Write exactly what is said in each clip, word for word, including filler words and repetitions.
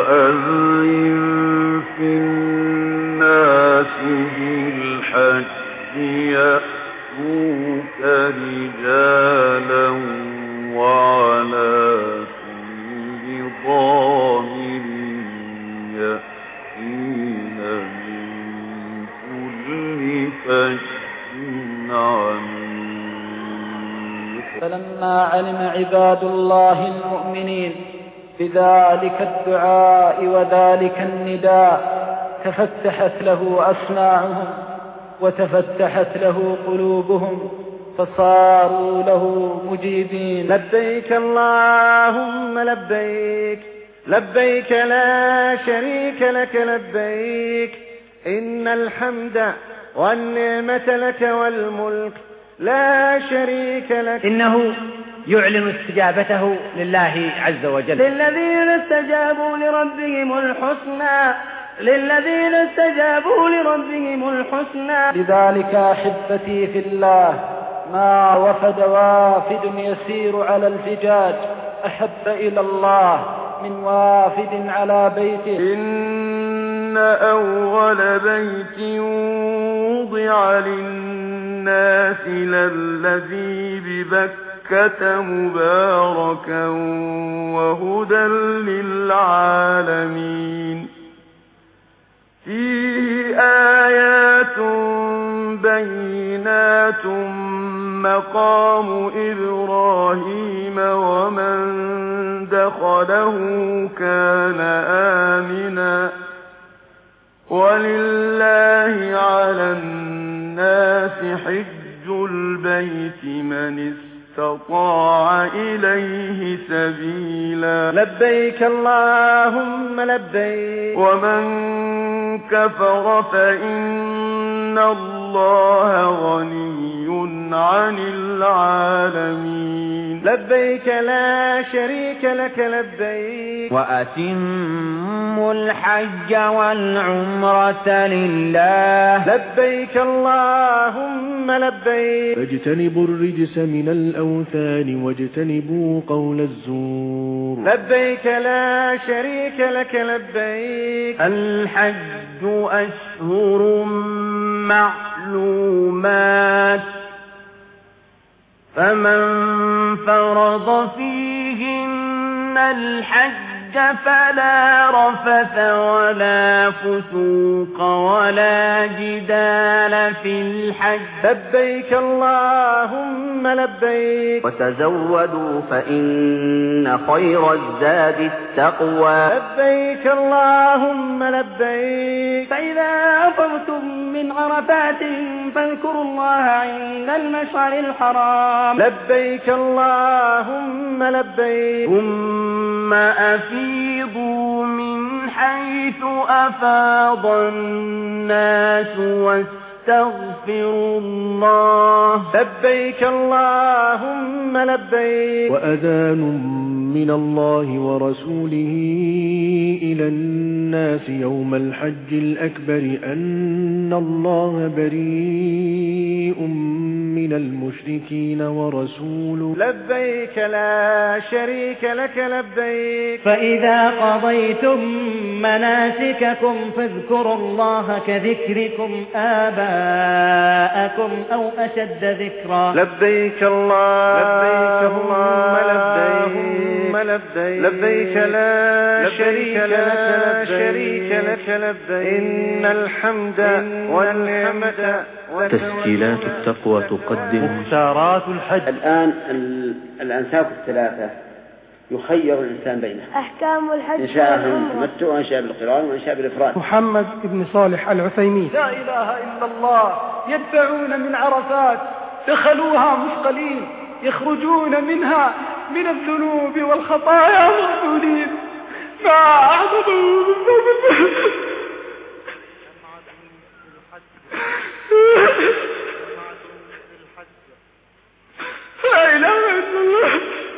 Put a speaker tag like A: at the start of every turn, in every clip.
A: وأذن في الناس بالحج يأتوك رجالا وعلى كل ضامر يأتين من كل فج عميق.
B: فلما علم عباد الله المؤمنين بذلك الدعاء وذلك النداء تفتحت له أسماعهم وتفتحت له قلوبهم فصاروا له مجيبين.
C: لبيك اللهم لبيك لبيك لا شريك لك لبيك إن الحمد والنعمة لك والملك لا شريك لك.
D: إنه يعلن استجابته لله عز وجل.
C: للذين استجابوا لربهم الحسنى للذين استجابوا لربهم الحسنى.
B: لذلك أحبتي في الله ما وفد وافد يسير على الفجاج أحب إلى الله من وافد على بيته.
A: إن أول بيت وضع للناس للذي ببكة مباركا وهدى للعالمين فيه آيات بينات مقام إبراهيم ومن دخله كان آمنا ولله على الناس حج البيت من استطاع إليه سبيلا.
C: لبيك اللهم لبيك
A: ومن كفر فإن الله غني عن العالمين.
C: لبيك لا شريك لك لبيك
D: وأتموا الحج والعمرة لله.
C: لبيك اللهم لبيك
E: فاجتنبوا الرجس من الأوثان واجتنبوا قول الزور.
C: لبيك لا شريك لك لبيك.
D: الحج أشهر معلومات فمن فرض فيهن الحج فلا رفث ولا فسوق ولا جدال في الحج.
C: لبيك اللهم لبيك
F: وتزودوا فإن خير الزاد التقوى.
C: لبيك اللهم لبيك.
G: فإذا أفضتم من عرفات فاذكروا الله عند المشعر الحرام.
C: لبيك اللهم لبيك.
D: ثم أفيضوا من حيث أفاض الناس واستغفروا الله.
C: لبيك اللهم لبيك.
E: وأذان من الله ورسوله إلى الناس يوم الحج الأكبر أن الله بريء من المشركين ورسوله.
C: لبيك لا شريك لك لبيك.
G: فإذا قضيتم مناسككم فاذكروا الله كذكركم آباءكم أو أشد ذكرا.
C: لبيك اللهم لبيك لبيك لبيك لا شريك لك شريك لك لبيك إن الحمد والنعمة.
H: تسجيلات التقوى تقدم
I: مختارات الحج.
J: الآن الأنساك الثلاثة يخير الإنسان بينها.
K: أحكام الحج
J: إن شاء بالتمتع وإن شاء بالقران وإن شاء بالإفراد.
L: محمد بن صالح العثيمين.
B: لا إله إلا الله يدفعون من عرفات دخلوها مثقلين يخرجون منها من الذنوب والخطايا مغفورين ما أعظموا من ذنب. لا إله إلا الله.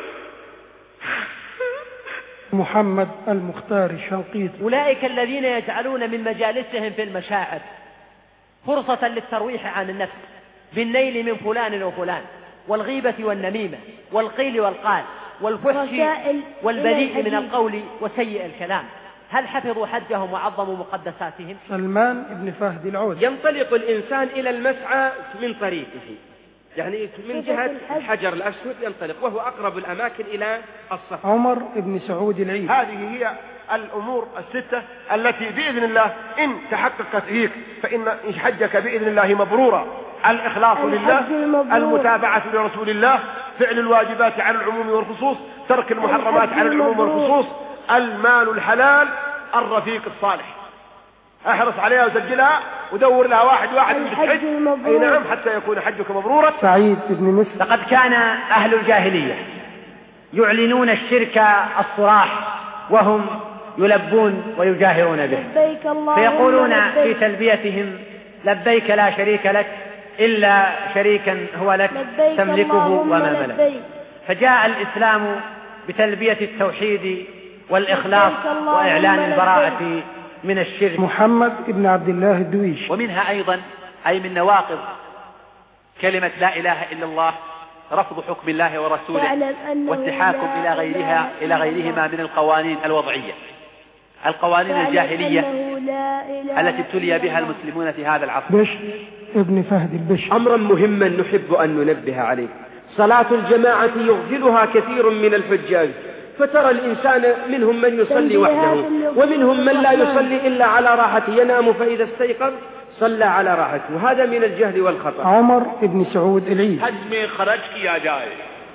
L: محمد المختار الشنقيطي.
M: أولئك الذين يجعلون من مجالسهم في المشاعر فرصة للترويح عن النفس بالنيل من فلان وفلان والغيبة والنميمة والقيل والقال والفحش والبذيء من القول وسيء الكلام هل حفظوا حجهم وعظموا مقدساتهم؟
L: سلمان بن فهد العود.
I: ينطلق الإنسان إلى المسعى من طريقه، يعني من جهة الحجر الأسود ينطلق، وهو أقرب الأماكن إلى الصفا.
L: عمر بن سعود العيد.
K: هذه هي الأمور الستة التي بإذن الله إن تحققت فيك فإن حجك بإذن الله مبرورا: الإخلاص لله، المتابعة لرسول الله، فعل الواجبات على العموم والخصوص، ترك المحرمات على العموم والخصوص، المال الحلال، الرفيق الصالح. احرص عليها وسجلها ودور لها واحد واحد بالحج. اي نعم، حتى يكون حجك مبرورا.
L: سعيد بن مصر.
D: لقد كان أهل الجاهلية يعلنون الشرك الصراح وهم يلبون ويجاهرون به، فيقولون في تلبيتهم: لبيك لا شريك لك إلا شريكا هو لك تملكه وما ملك. فجاء الإسلام بتلبية التوحيد والإخلاص وإعلان البراءة من الشرك.
L: محمد بن عبد الله الدويش.
N: ومنها أيضا أي من نواقض كلمة لا إله إلا الله رفض حكم الله ورسوله والتحاكم إلى غيرها إلى غيرهما من القوانين الوضعية، القوانين الجاهلية التي ابتلي بها المسلمون في هذا العصر.
L: بشر ابن فهد البشر.
I: أمرا مهما نحب أن ننبه عليه: صلاة الجماعة يغفلها كثير من الحجاج، فترى الإنسان منهم من يصلي وحده ومنهم من لا يصلي إلا على راحته، ينام فإذا استيقظ صلى على راحته، وهذا من الجهل والخطأ.
L: عمر بن سعود العيد.
O: حج में खर्च किया जाए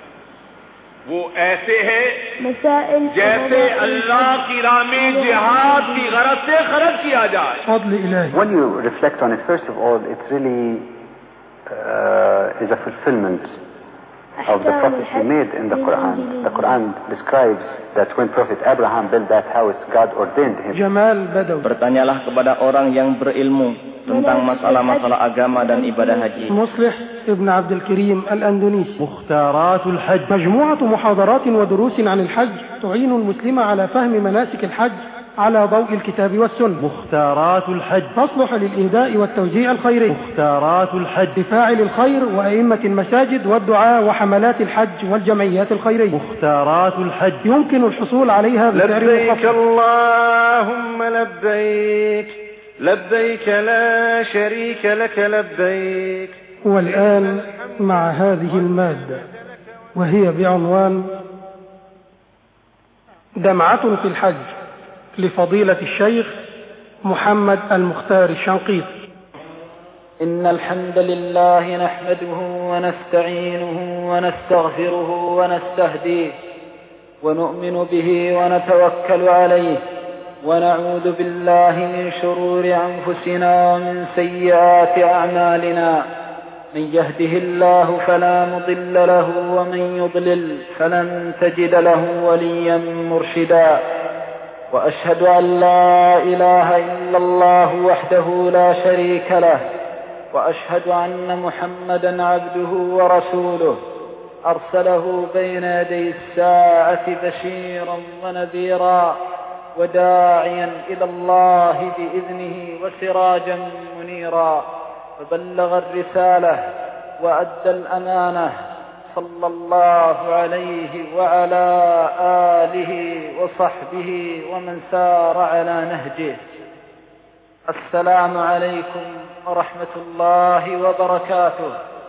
O: वो ऐसे है जैसे अल्लाह की राह में जिहाद की गरज से खर्च किया जाए.
L: فضل إلهي.
P: When you reflect on it, first of all, it really uh, is a fulfillment of the prophecy made in the Quran. The Quran describes that when Prophet Abraham built that house, God ordained him.
L: Jamal Badawi.
Q: Bertanyalah kepada orang yang berilmu tentang masalah-masalah agama dan ibadah haji.
L: مصلح ابن عبد الكريم الأندونيسي.
E: مختارات الحج.
L: مجموعة محاضرات ودروس عن الحج تعين المسلم على فهم مناسك الحج على ضوء الكتاب والسنة.
E: مختارات الحج
L: تصلح للإهداء والتوزيع الخيري.
E: مختارات الحج
L: لفاعل الخير وأئمة المساجد والدعاء وحملات الحج والجمعيات الخيرية.
E: مختارات الحج
L: يمكن الحصول عليها بسعر
C: لبيك
L: مخفض.
C: اللهم لبيك لبيك لا شريك لك لبيك.
L: والآن مع هذه المادة وهي بعنوان دمعة في الحج لفضيلة الشيخ محمد المختار الشنقيطي.
R: إن الحمد لله نحمده ونستعينه ونستغفره ونستهديه ونؤمن به ونتوكل عليه ونعوذ بالله من شرور أنفسنا ومن سيئات أعمالنا. من يهده الله فلا مضل له ومن يضلل فلن تجد له وليا مرشدا. وأشهد أن لا إله إلا الله وحده لا شريك له، وأشهد أن محمدا عبده ورسوله أرسله بين يدي الساعة بشيرا ونذيرا وداعيا إلى الله بإذنه وسراجا منيرا، فبلغ الرسالة وأدى الأمانة، صلى الله عليه وعلى آله وصحبه ومن سار على نهجه. السلام عليكم ورحمة الله وبركاته.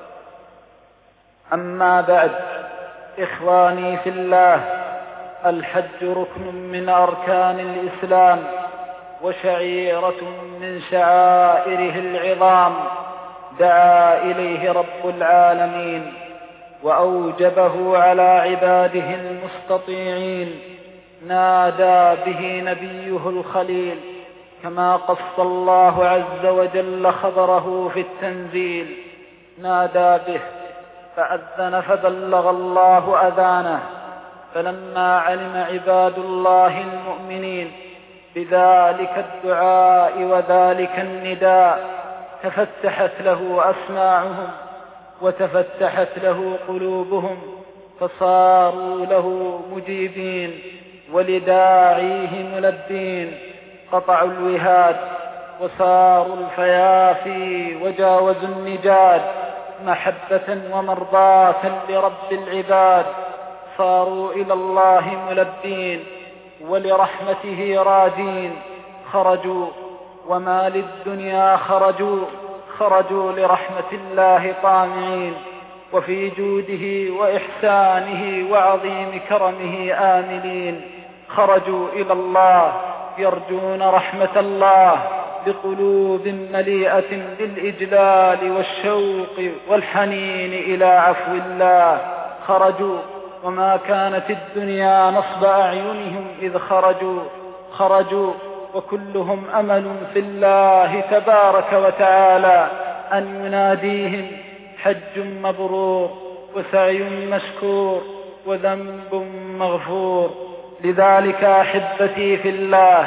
R: أما بعد، إخواني في الله، الحج ركن من أركان الإسلام وشعيرة من شعائره العظام دعا إليه رب العالمين وأوجبه على عباده المستطيعين، نادى به نبيه الخليل كما قص الله عز وجل خبره في التنزيل، نادى به فأذن فبلغ الله أذانه. فلما علم عباد الله المؤمنين بذلك الدعاء وذلك النداء تفتحت له أسماعهم وتفتحت له قلوبهم، فصاروا له مجيبين ولداعيه ملبين، قطعوا الوهاد وصاروا الفيافي وجاوزوا النجاد محبة ومرضاة لرب العباد، صاروا إلى الله ملبين ولرحمته راجين خرجوا، وما للدنيا خرجوا خرجوا لرحمة الله طامعين، وفي جوده وإحسانه وعظيم كرمه آملين. خرجوا إلى الله يرجون رحمة الله بقلوب مليئة بالإجلال والشوق والحنين إلى عفو الله. خرجوا وما كانت الدنيا نصب أعينهم إذ خرجوا خرجوا وكلهم أمل في الله تبارك وتعالى أن يناديهم حج مبرور وسعي مشكور وذنب مغفور. لذلك أحبتي في الله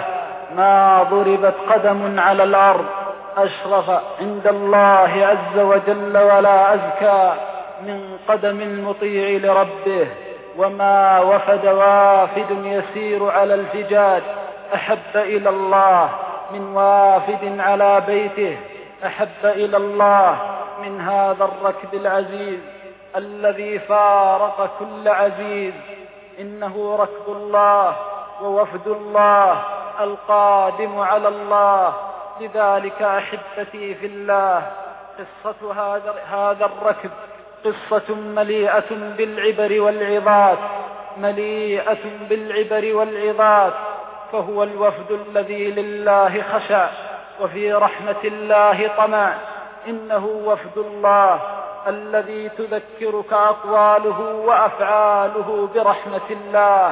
R: ما ضربت قدم على الأرض أشرف عند الله عز وجل ولا أزكى من قدم المطيع لربه، وما وفد وافد يسير على الفجاج أحب إلى الله من وافد على بيته، أحب إلى الله من هذا الركب العزيز الذي فارق كل عزيز. إنه ركب الله ووفد الله القادم على الله. لذلك أحبتي في الله قصة هذا, هذا الركب قصة مليئة بالعبر والعظات مليئة بالعبر والعظات فهو الوفد الذي لله خشع وفي رحمة الله طمع. إنه وفد الله الذي تذكرك أقواله وأفعاله برحمة الله.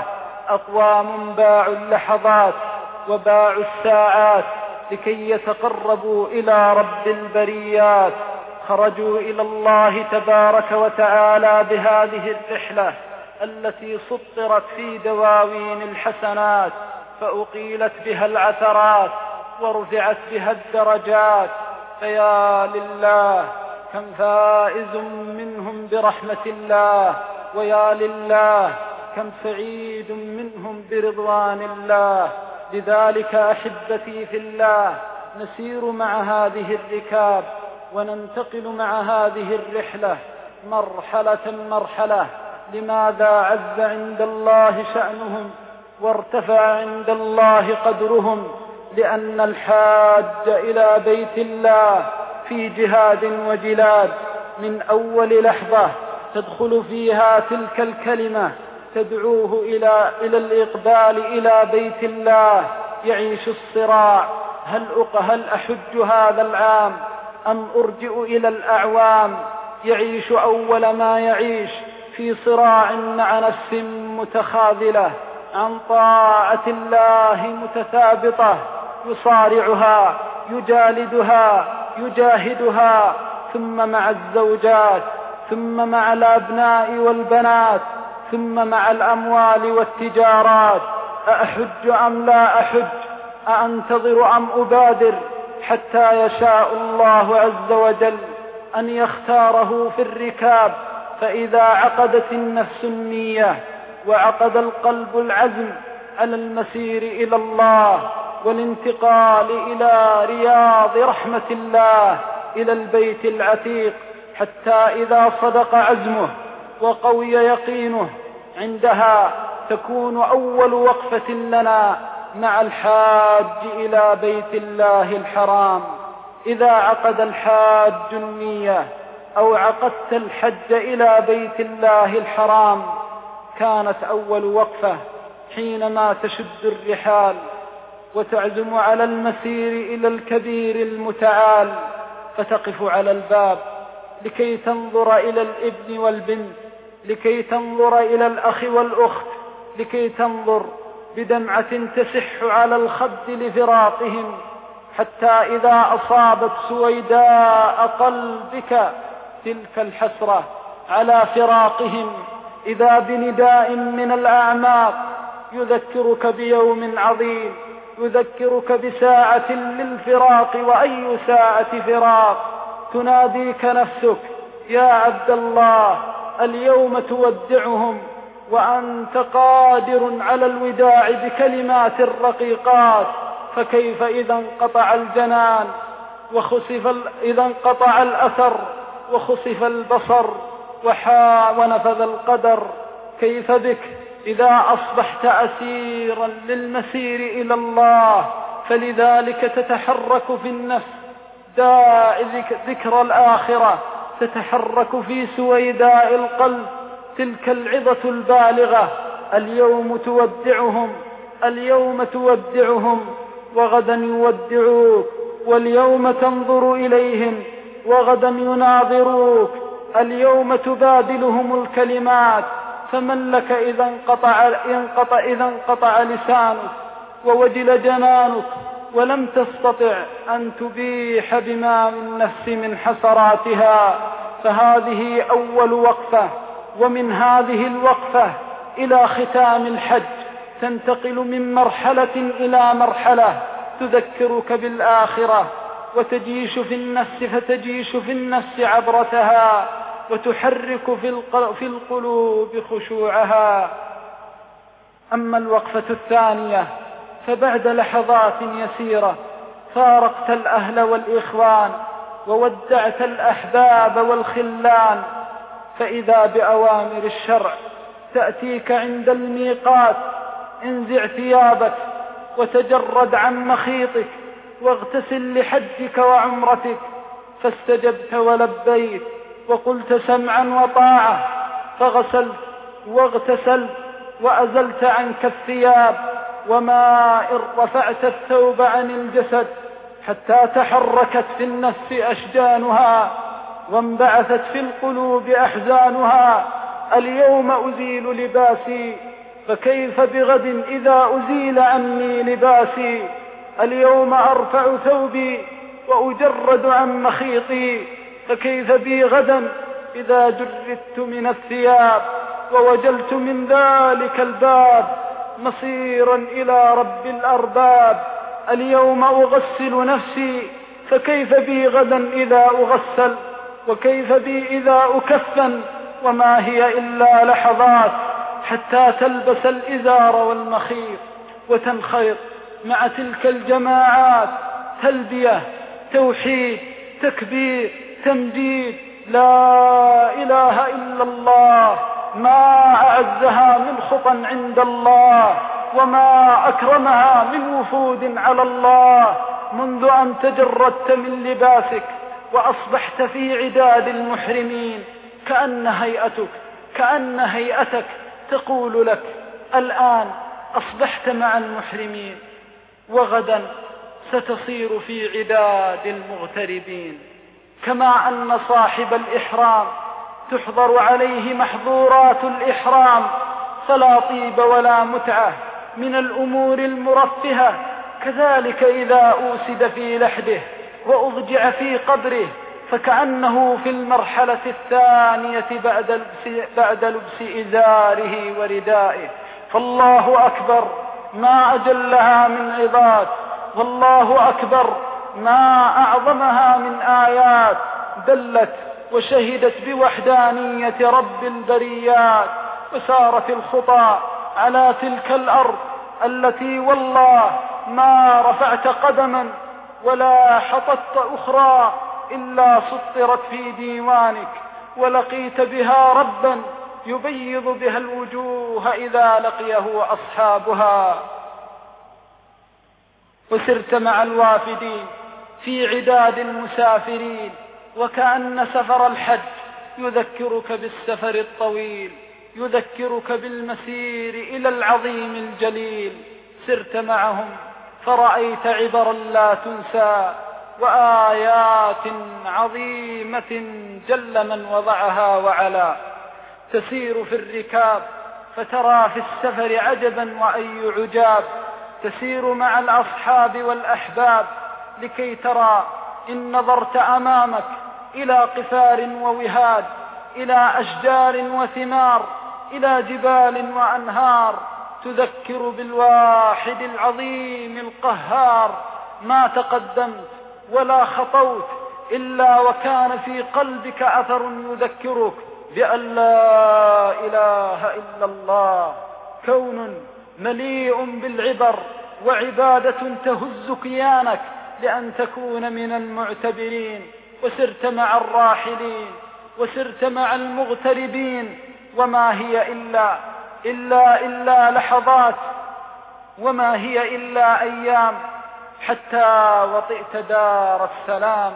R: أقوام باعوا اللحظات وباعوا الساعات لكي يتقربوا إلى رب البريات. خرجوا إلى الله تبارك وتعالى بهذه الرحلة التي سطرت في دواوين الحسنات، فأقيلت بها العثرات ورفعت بها الدرجات. فيا لله كم فائز منهم برحمة الله، ويا لله كم سعيد منهم برضوان الله. لذلك أحبتي في الله نسير مع هذه الركاب وننتقل مع هذه الرحلة مرحلة مرحلة. لماذا عز عند الله شأنهم وارتفع عند الله قدرهم؟ لأن الحاج إلى بيت الله في جهاد وجلاد. من أول لحظة تدخل فيها تلك الكلمة تدعوه إلى, إلى الإقبال إلى بيت الله يعيش الصراع. هل, هل أحج هذا العام أم أرجع إلى الأعوام؟ يعيش أول ما يعيش في صراع مع نفس متخاذلة عن طاعة الله متثابطة، يصارعها يجالدها يجاهدها، ثم مع الزوجات، ثم مع الأبناء والبنات، ثم مع الأموال والتجارات. أأحج أم لا أحج؟ أأنتظر أم أبادر؟ حتى يشاء الله عز وجل أن يختاره في الركاب. فإذا عقدت النفس النية وعقد القلب العزم على المسير إلى الله والانتقال إلى رياض رحمة الله إلى البيت العتيق، حتى إذا صدق عزمه وقوي يقينه عندها تكون أول وقفة لنا مع الحاج إلى بيت الله الحرام. إذا عقد الحاج النية أو عقدت الحج إلى بيت الله الحرام كانت أول وقفة حينما تشد الرحال وتعزم على المسير إلى الكبير المتعال، فتقف على الباب لكي تنظر إلى الابن والبنت، لكي تنظر إلى الأخ والأخت، لكي تنظر بدمعة تسح على الخد لفراقهم، حتى إذا أصابت سويداء قلبك تلك الحسرة على فراقهم إذا بنداء من الأعماق يذكرك بيوم عظيم، يذكرك بساعة للفراق، وأي ساعة فراق. تناديك نفسك يا عبد الله اليوم تودعهم وأنت قادر على الوداع بكلمات رقيقات. فكيف إذا انقطع الجنان وخسف ال... إذا انقطع الأثر وخسف البصر وحا ونفذ القدر؟ كيف بك إذا أصبحت أسيرا للمسير إلى الله، فلذلك تتحرك في النفس داعي ذكر الآخرة، تتحرك في سويداء القلب تلك العظة البالغة: اليوم تودعهم، اليوم تودعهم وغدا يودعوك، واليوم تنظر إليهم وغدا يناظروك، اليوم تبادلهم الكلمات، فمن لك إذا انقطع, انقطع, إذا انقطع لسانك ووجل جنانك ولم تستطع أن تبيح بما من النفس من حسراتها. فهذه أول وقفة، ومن هذه الوقفة إلى ختام الحج تنتقل من مرحلة إلى مرحلة تذكرك بالآخرة، وتجيش في النفس فتجيش في النفس عبرتها، وتحرك في القلوب خشوعها. أما الوقفة الثانية فبعد لحظات يسيرة فارقت الأهل والإخوان وودعت الأحباب والخلان، فإذا بأوامر الشرع تأتيك عند الميقات: انزع ثيابك وتجرد عن مخيطك واغتسل لحجك وعمرتك. فاستجبت ولبيت وقلت سمعا وطاعة، فغسلت واغتسلت وأزلت عنك الثياب، وما إن رفعت الثوب عن الجسد حتى تحركت في النفس أشجانها وانبعثت في القلوب أحزانها: اليوم أزيل لباسي، فكيف بغد إذا أزيل عني لباسي؟ اليوم أرفع ثوبي وأجرد عن مخيطي، فكيف بي غدا إذا جردت من الثياب ووجلت من ذلك الباب مصيرا إلى رب الأرباب؟ اليوم أغسل نفسي، فكيف بي غدا إذا أغسل؟ وكيف بي إذا أكفن؟ وما هي إلا لحظات حتى تلبس الإزار والمخيط وتنخيط مع تلك الجماعات: تلبية، توحيد، تكبير، تمجيد، لا إله إلا الله. ما أعزها من خطى عند الله، وما أكرمها من وفود على الله، منذ أن تجردت من لباسك وأصبحت في عداد المحرمين، كأن هيئتك كأن هيئتك تقول لك: الآن أصبحت مع المحرمين، وغدا ستصير في عداد المغتربين. كما أن صاحب الإحرام تحضر عليه محظورات الإحرام، فلا طيب ولا متعة من الأمور المرفهة، كذلك إذا أوسد في لحده وأضجع في قبره فكأنه في المرحلة الثانية بعد لبس, بعد لبس إزاره وردائه. فالله أكبر ما أجلها من عظات، والله أكبر ما أعظمها من آيات دلت وشهدت بوحدانية رب البريات، وسارت الخطى على تلك الأرض التي والله ما رفعت قدما ولا حطت أخرى إلا سطرت في ديوانك، ولقيت بها ربا يبيض بها الوجوه إذا لقيه أصحابها. وسرت مع الوافدين في عداد المسافرين، وكأن سفر الحج يذكرك بالسفر الطويل، يذكرك بالمسير إلى العظيم الجليل. سرت معهم فرأيت عبرا لا تنسى وآيات عظيمة جل من وضعها وعلا. تسير في الركاب فترى في السفر عجبا وأي عجاب، تسير مع الأصحاب والأحباب لكي ترى إن نظرت أمامك إلى قفار ووهاد، إلى أشجار وثمار، إلى جبال وأنهار، تذكر بالواحد العظيم القهار. ما تقدمت ولا خطوت إلا وكان في قلبك أثر يذكرك بأن لا إله إلا الله. كون مليء بالعبر وعبادة تهز كيانك لأن تكون من المعتبرين. وسرت مع الراحلين وسرت مع المغتربين، وما هي إلا إلا إلا لحظات، وما هي إلا أيام حتى وطئت دار السلام.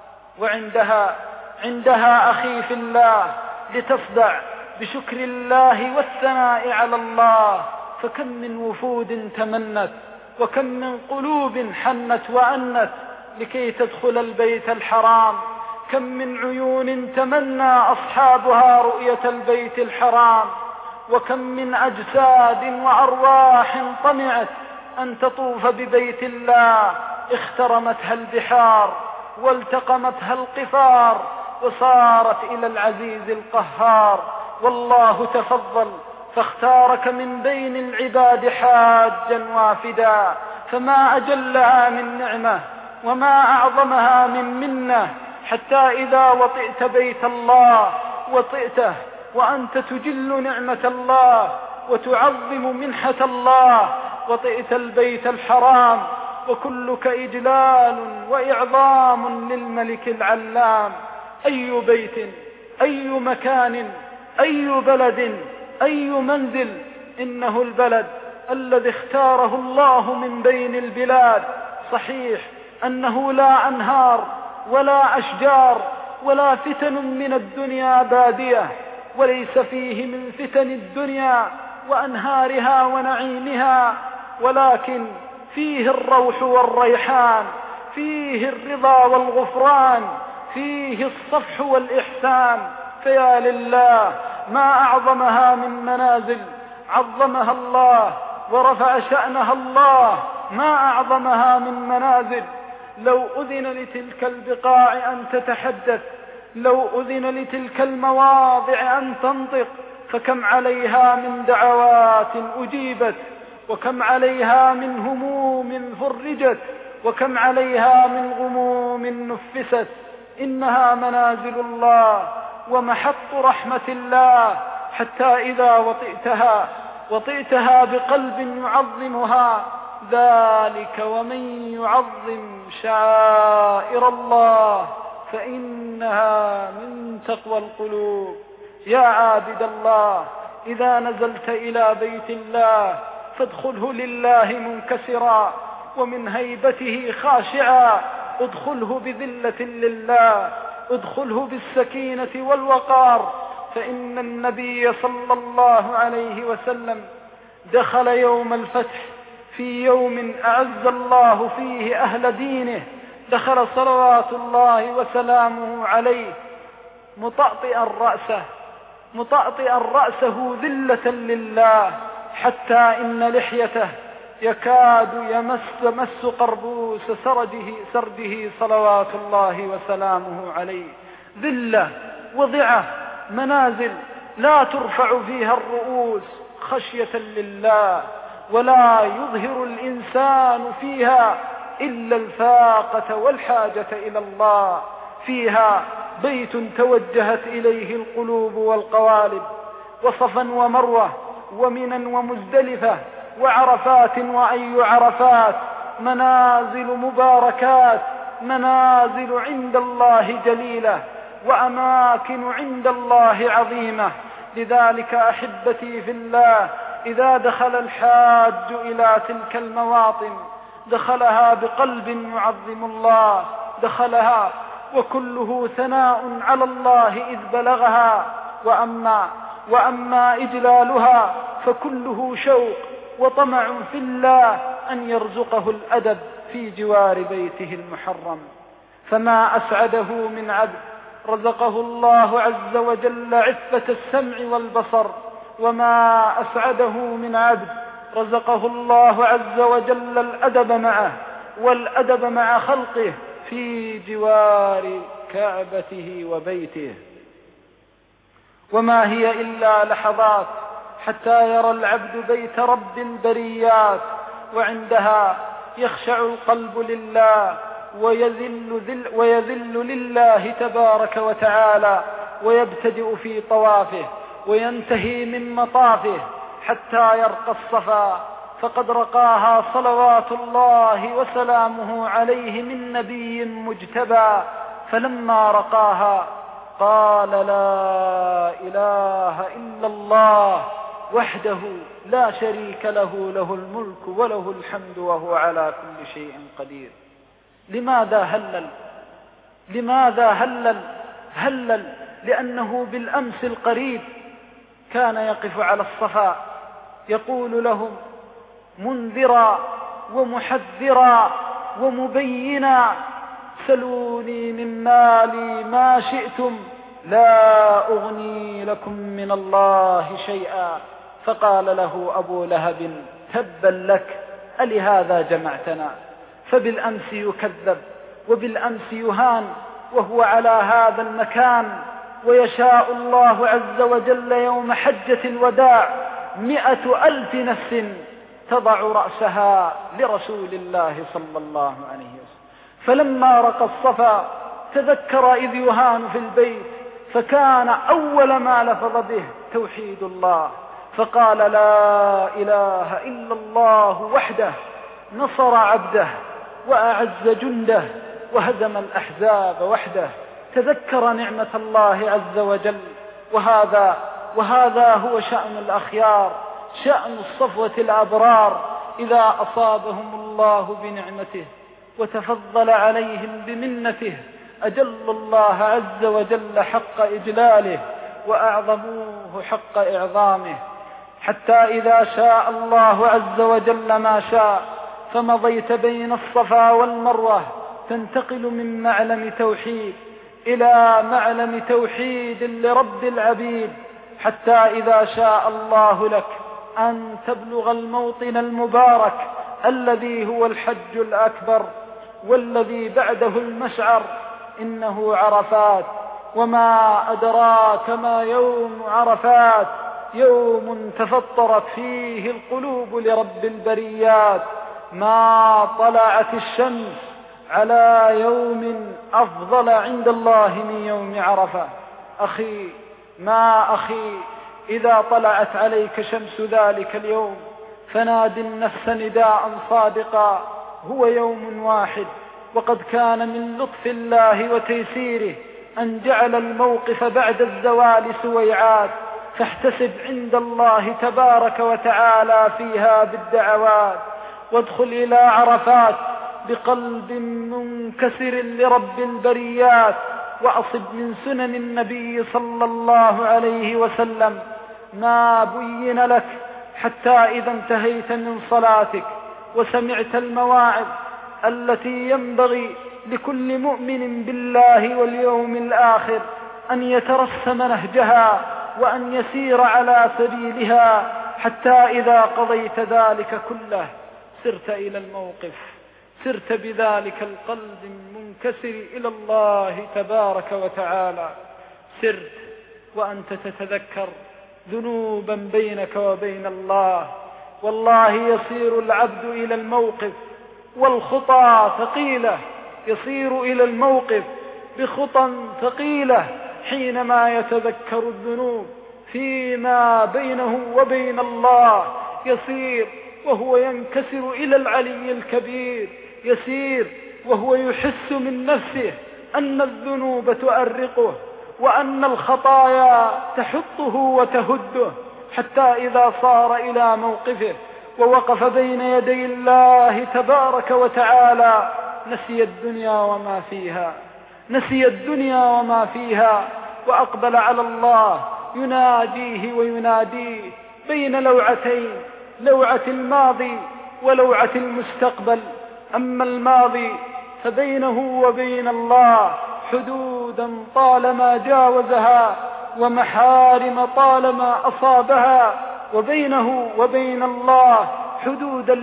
R: وعندها عندها أخي في الله لتصدع بشكر الله والثناء على الله، فكم من وفود تمنت، وكم من قلوب حنت وأنت لكي تدخل البيت الحرام، كم من عيون تمنى أصحابها رؤية البيت الحرام، وكم من أجساد وأرواح طمعت أن تطوف ببيت الله، اخترمتها البحار والتقمتها القفار وصارت إلى العزيز القهار. والله تفضل فاختارك من بين العباد حاجا وافدا، فما أجلها من نعمة وما أعظمها من منة، حتى إذا وطئت بيت الله وطئته وأنت تجل نعمة الله وتعظم منحة الله، وطئت البيت الحرام وكلك إجلال وإعظام للملك العلام. أي بيت، أي مكان، أي بلد، أي منزل، إنه البلد الذي اختاره الله من بين البلاد. صحيح أنه لا أنهار ولا أشجار ولا فتن من الدنيا بادية، وليس فيه من فتن الدنيا وأنهارها ونعيمها، ولكن فيه الروح والريحان، فيه الرضا والغفران، فيه الصفح والإحسان. فيا لله ما أعظمها من منازل عظمها الله ورفع شأنها الله، ما أعظمها من منازل. لو أذن لتلك البقاع أن تتحدث، لو أذن لتلك المواضع أن تنطق، فكم عليها من دعوات أجيبت، وكم عليها من هموم فرجت، وكم عليها من غموم نفست. إنها منازل الله ومحط رحمة الله، حتى إذا وطئتها وطئتها بقلب يعظمها. ذلك ومن يعظم شعائر الله فإنها من تقوى القلوب. يا عابد الله، إذا نزلت إلى بيت الله فادخله لله منكسرا ومن هيبته خاشعا، ادخله بذلة لله، ادخله بالسكينة والوقار. فإن النبي صلى الله عليه وسلم دخل يوم الفتح في يوم أعز الله فيه أهل دينه، دخل صلوات الله وسلامه عليه مطأطئا رأسه مطأطئا رأسه ذلة لله، حتى إن لحيته يكاد يمس مس قربوس سرده, سرده صلوات الله وسلامه عليه. ذلة وضعة، منازل لا ترفع فيها الرؤوس خشية لله، ولا يظهر الإنسان فيها إلا الفاقة والحاجة إلى الله. فيها بيت توجهت إليه القلوب والقوالب، وصفا ومروة ومنا ومزدلفة وعرفات وأي عرفات، منازل مباركات، منازل عند الله جليلة، وأماكن عند الله عظيمة. لذلك أحبتي في الله، إذا دخل الحاج إلى تلك المواطن دخلها بقلب يعظم الله، دخلها وكله ثناء على الله إذ بلغها، وأما, وأما إجلالها فكله شوق وطمع في الله أن يرزقه الأدب في جوار بيته المحرم. فما أسعده من عبد رزقه الله عز وجل عفة السمع والبصر، وما أسعده من عبد رزقه الله عز وجل الأدب معه والأدب مع خلقه في جوار كعبته وبيته. وما هي إلا لحظات حتى يرى العبد بيت رب البريات، وعندها يخشع القلب لله ويذل, ذل ويذل لله تبارك وتعالى، ويبتدئ في طوافه وينتهي من مطافه حتى يرقى الصفا، فقد رقاها صلوات الله وسلامه عليه من نبي مجتبى. فلما رقاها قال لا إله إلا الله وحده لا شريك له، له الملك وله الحمد وهو على كل شيء قدير. لماذا هلل؟ لماذا هلل؟ هلل لأنه بالأمس القريب كان يقف على الصفا يقول لهم منذرا ومحذرا ومبينا: سلوني من مالي ما شئتم لا أغني لكم من الله شيئا. فقال له أبو لهب: تبا لك، ألهذا جمعتنا؟ فبالأمس يكذب وبالأمس يهان وهو على هذا المكان، ويشاء الله عز وجل يوم حجة الوداع مئة ألف نفس تضع رأسها لرسول الله صلى الله عليه وسلم. فلما رقى الصفا تذكر إذ يهان في البيت، فكان أول ما لفظ به توحيد الله، فقال: لا إله إلا الله وحده نصر عبده وأعز جنده وهزم الأحزاب وحده. تذكر نعمة الله عز وجل. وهذا وهذا هو شأن الأخيار، شأن الصفوة الأبرار، إذا أصابهم الله بنعمته وتفضل عليهم بمنته أجل الله عز وجل حق إجلاله وأعظموه حق إعظامه، حتى إذا شاء الله عز وجل ما شاء فمضيت بين الصفا والمروة تنتقل من معلم توحيد إلى معلم توحيد لرب العبيد، حتى إذا شاء الله لك أن تبلغ الموطن المبارك الذي هو الحج الأكبر والذي بعده المشعر، إنه عرفات. وما أدراك ما يوم عرفات؟ يوم تفطرت فيه القلوب لرب البريات. ما طلعت الشمس على يوم أفضل عند الله من يوم عرفة. أخي ما أخي إذا طلعت عليك شمس ذلك اليوم فناد النفس نداء صادقا: هو يوم واحد. وقد كان من لطف الله وتيسيره أن جعل الموقف بعد الزوال سويعات، فاحتسب عند الله تبارك وتعالى فيها بالدعوات. وادخل إلى عرفات بقلب منكسر لرب البريات، وأصب من سنن النبي صلى الله عليه وسلم ما بين لك، حتى إذا انتهيت من صلاتك وسمعت المواعظ التي ينبغي لكل مؤمن بالله واليوم الآخر أن يترسم نهجها وأن يسير على سبيلها، حتى إذا قضيت ذلك كله سرت إلى الموقف، سرت بذلك القلب المنكسر إلى الله تبارك وتعالى، سرت وأنت تتذكر ذنوبا بينك وبين الله. والله يصير العبد إلى الموقف والخطى ثقيلة، يصير إلى الموقف بخطى ثقيلة حينما يتذكر الذنوب فيما بينه وبين الله، يصير وهو ينكسر إلى العلي الكبير، يسير وهو يحس من نفسه أن الذنوب تؤرقه وأن الخطايا تحطه وتهده، حتى إذا صار إلى موقفه ووقف بين يدي الله تبارك وتعالى نسي الدنيا وما فيها، نسي الدنيا وما فيها وأقبل على الله يناديه ويناديه بين لوعتين، لوعة الماضي ولوعة المستقبل. أما الماضي فبينه وبين الله حدودا طالما جاوزها ومحارم طالما أصابها، وبينه وبين الله حدودا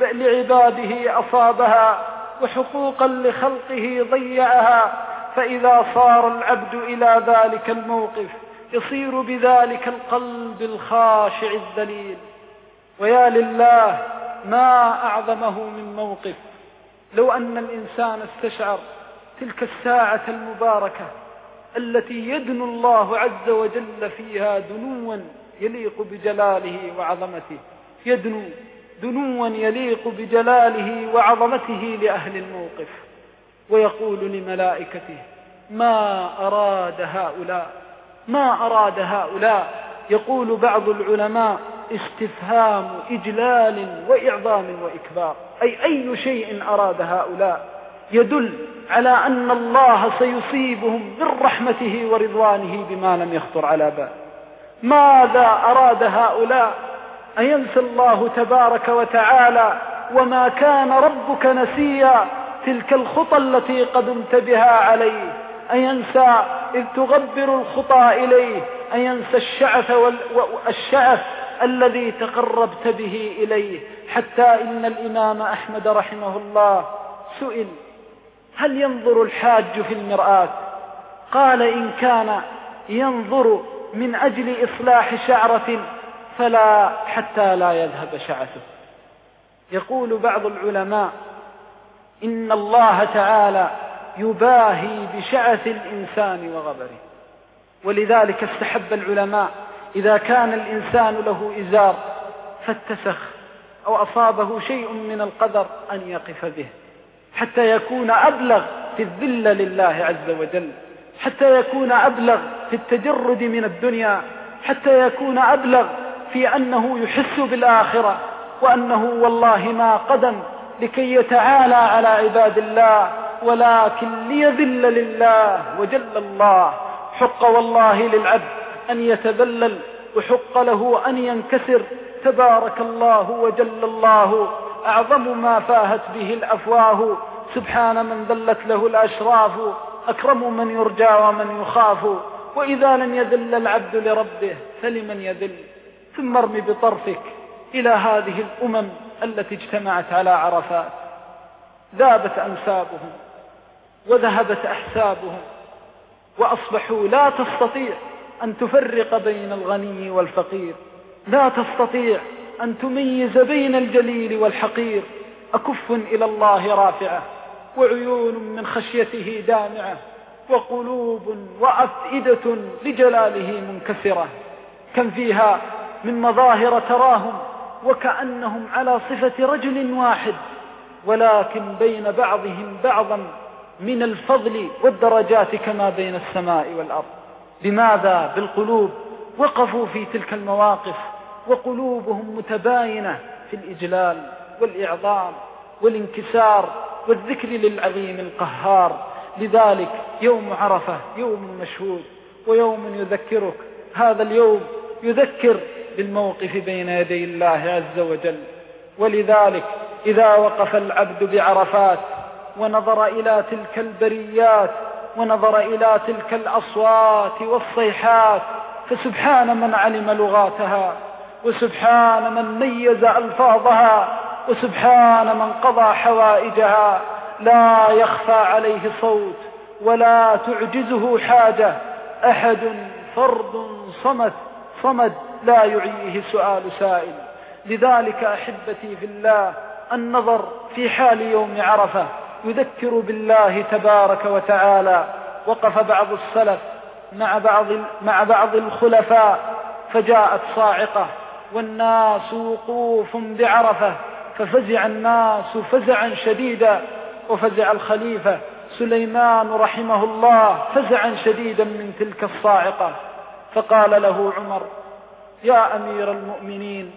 R: لعباده أصابها وحقوقا لخلقه ضيعها. فإذا صار العبد إلى ذلك الموقف يصير بذلك القلب الخاشع الذليل. ويا لله ما أعظمه من موقف لو أن الإنسان استشعر تلك الساعة المباركة التي يدنو الله عز وجل فيها دنوا يليق بجلاله وعظمته، يدنو دنوا يليق بجلاله وعظمته لأهل الموقف، ويقول لملائكته: ما أراد هؤلاء، ما أراد هؤلاء. يقول بعض العلماء: استفهام إجلال وإعظام وإكبار، أي أي شيء أراد هؤلاء يدل على أن الله سيصيبهم من رحمته ورضوانه بما لم يخطر على بال. ماذا أراد هؤلاء؟ أينسى الله تبارك وتعالى وما كان ربك نسيا تلك الخطى التي قدمت بها عليه؟ أينسى إذ تغبر الخطى إليه؟ أينسى الشعث والشعث الذي تقربت به إليه؟ حتى إن الإمام أحمد رحمه الله سئل: هل ينظر الحاج في المرآة؟ قال: إن كان ينظر من أجل إصلاح شعرة فلا، حتى لا يذهب شعثه. يقول بعض العلماء: إن الله تعالى يباهي بشعث الإنسان وغبره، ولذلك استحب العلماء إذا كان الإنسان له إزار فاتسخ أو أصابه شيء من القدر أن يقف به، حتى يكون أبلغ في الذل لله عز وجل، حتى يكون أبلغ في التجرد من الدنيا، حتى يكون أبلغ في أنه يحس بالآخرة، وأنه والله ما قدم لكي يتعالى على عباد الله، ولكن ليذل لله وجل الله. حق والله للعبد أن يتذلل، وحق له أن ينكسر. تبارك الله وجل الله، أعظم ما فاهت به الأفواه. سبحان من ذلت له الأشراف، أكرم من يرجى ومن يخاف. وإذا لم يذل العبد لربه فلمن يذل؟ ثم ارم بطرفك إلى هذه الأمم التي اجتمعت على عرفات، ذابت أنسابهم وذهبت أحسابهم، وأصبحوا لا تستطيع أن تفرق بين الغني والفقير، لا تستطيع أن تميز بين الجليل والحقير. أكف إلى الله رافعة، وعيون من خشيته دامعة، وقلوب وأفئدة لجلاله منكسرة. كم فيها من مظاهر تراهم وكأنهم على صفة رجل واحد، ولكن بين بعضهم بعضا من الفضل والدرجات كما بين السماء والأرض. لماذا؟ بالقلوب وقفوا في تلك المواقف، وقلوبهم متباينة في الإجلال والإعظام والانكسار والذكر للعظيم القهار. لذلك يوم عرفة يوم مشهود، ويوم يذكرك، هذا اليوم يذكر بالموقف بين يدي الله عز وجل. ولذلك إذا وقف العبد بعرفات ونظر إلى تلك البريات ونظر إلى تلك الأصوات والصيحات، فسبحان من علم لغاتها، وسبحان من ميز ألفاظها، وسبحان من قضى حوائجها. لا يخفى عليه صوت ولا تعجزه حاجة، أحد فرد صمد صمد لا يعيه سؤال سائل. لذلك أحبتي في الله، النظر في حال يوم عرفة يذكر بالله تبارك وتعالى. وقف بعض السلف مع بعض مع بعض الخلفاء، فجاءت صاعقة والناس وقوف بعرفة، ففزع الناس فزعا شديدا، وفزع الخليفة سليمان رحمه الله فزعا شديدا من تلك الصاعقة. فقال له عمر: يا أمير المؤمنين،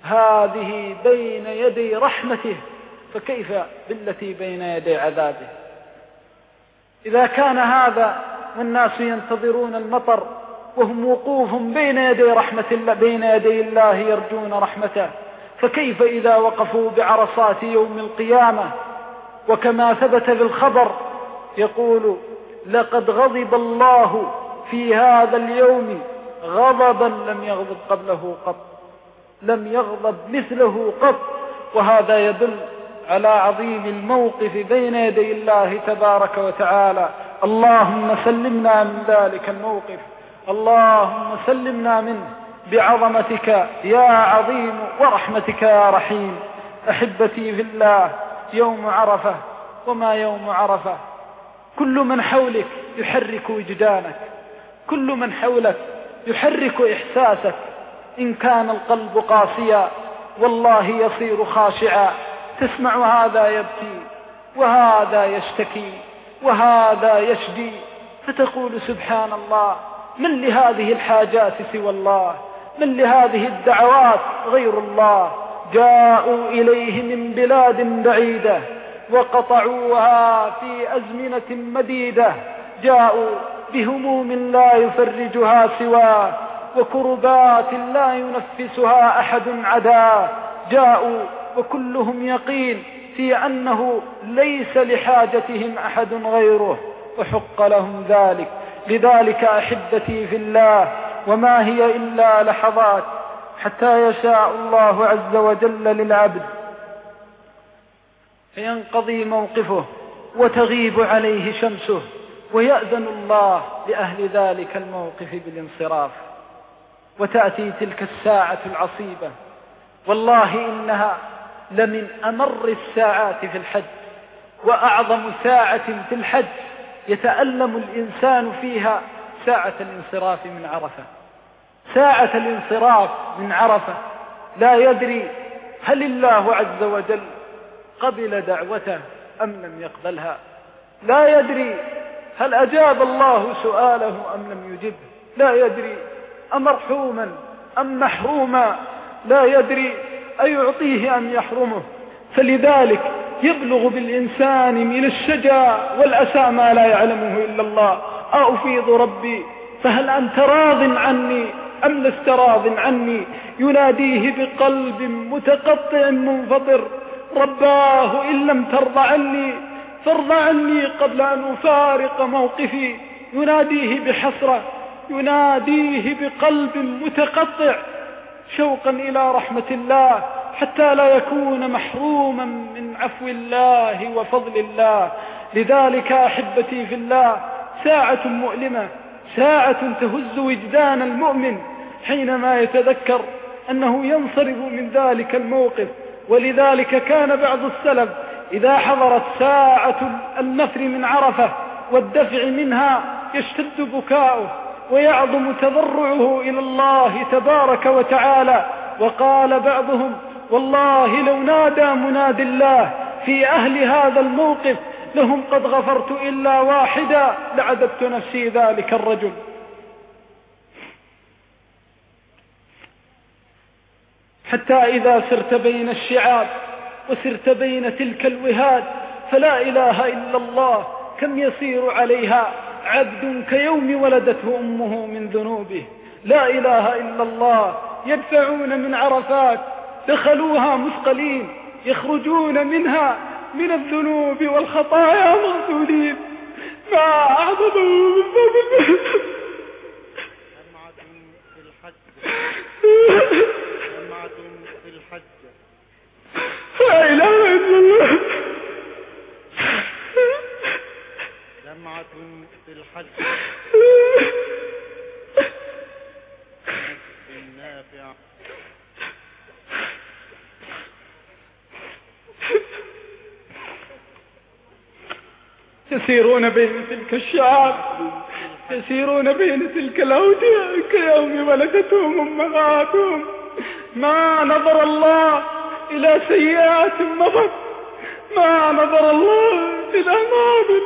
R: هذه بين يدي رحمته، فكيف بالتي بين يدي عذابه؟ إذا كان هذا والناس ينتظرون المطر وهم وقوف بين يدي رحمة الله، بين يدي الله يرجون رحمته، فكيف إذا وقفوا بعرصات يوم القيامة؟ وكما ثبت في الخبر يقول: لقد غضب الله في هذا اليوم غضبا لم يغضب قبله قط، لم يغضب مثله قط. وهذا يدل على عظيم الموقف بين يدي الله تبارك وتعالى. اللهم سلمنا من ذلك الموقف، اللهم سلمنا منه بعظمتك يا عظيم ورحمتك يا رحيم. أحبتي في الله، يوم عرفة، وما يوم عرفة؟ كل من حولك يحرك وجدانك، كل من حولك يحرك إحساسك. إن كان القلب قاسيا والله يصير خاشعا، تسمع هذا يبكي وهذا يشتكي وهذا يشدي، فتقول: سبحان الله، من لهذه الحاجات سوى الله؟ من لهذه الدعوات غير الله. جاءوا إليه من بلاد بعيدة وقطعوها في أزمنة مديدة، جاءوا بهموم لا يفرجها سواه وكربات لا ينفسها أحد عداه، جاءوا وكلهم يقين في أنه ليس لحاجتهم أحد غيره وحق لهم ذلك. لذلك أحبتي في الله، وما هي إلا لحظات حتى يشاء الله عز وجل للعبد فينقضي موقفه وتغيب عليه شمسه، ويأذن الله لأهل ذلك الموقف بالانصراف، وتأتي تلك الساعة العصيبة. والله إنها لمن أمر الساعات في الحج، وأعظم ساعة في الحج يتألم الإنسان فيها ساعة الانصراف من عرفة. ساعة الانصراف من عرفة لا يدري هل الله عز وجل قبل دعوته أم لم يقبلها، لا يدري هل أجاب الله سؤاله أم لم يجبه، لا يدري أمرحوما أم محروما، لا يدري أيعطيه أم يحرمه. فلذلك يبلغ بالإنسان من الشجاع والأسى ما لا يعلمه إلا الله. أفيض ربي فهل أنت راض عني أم لست راض عني؟ يناديه بقلب متقطع منفطر، رباه إن لم ترضى عني فارض عني قبل أن أفارق موقفي. يناديه بحسرة، يناديه بقلب متقطع شوقا إلى رحمة الله حتى لا يكون محروما من عفو الله وفضل الله. لذلك أحبتي في الله ساعة مؤلمة، ساعة تهز وجدان المؤمن حينما يتذكر أنه ينصرف من ذلك الموقف. ولذلك كان بعض السلف إذا حضرت ساعة النفر من عرفة والدفع منها يشتد بكاؤه ويعظم تضرعه إلى الله تبارك وتعالى. وقال بعضهم والله لو نادى مناد الله في أهل هذا الموقف لهم قد غفرت إلا واحدا لعددت نفسي ذلك الرجل. حتى إذا سرت بين الشعاب وسرت بين تلك الوهاد فلا إله إلا الله كم يسير عليها عبد كيوم ولدته أمه من ذنوبه. لا إله إلا الله يدفعون من عرفات دخلوها مثقلين، يخرجون منها من الذنوب والخطايا مغسولين. ما أعظمه من فضل
S: جمعة في الحج جمعة في الحج
R: لا إله إلا الله
S: جمعة في الحج النافع
R: يسيرون بين تلك الشعاب، يسيرون بين تلك الأودية كيوم ولدتهم أمهاتهم. ما نظر الله إلى سيئات مضت، ما نظر الله إلى ماضٍ،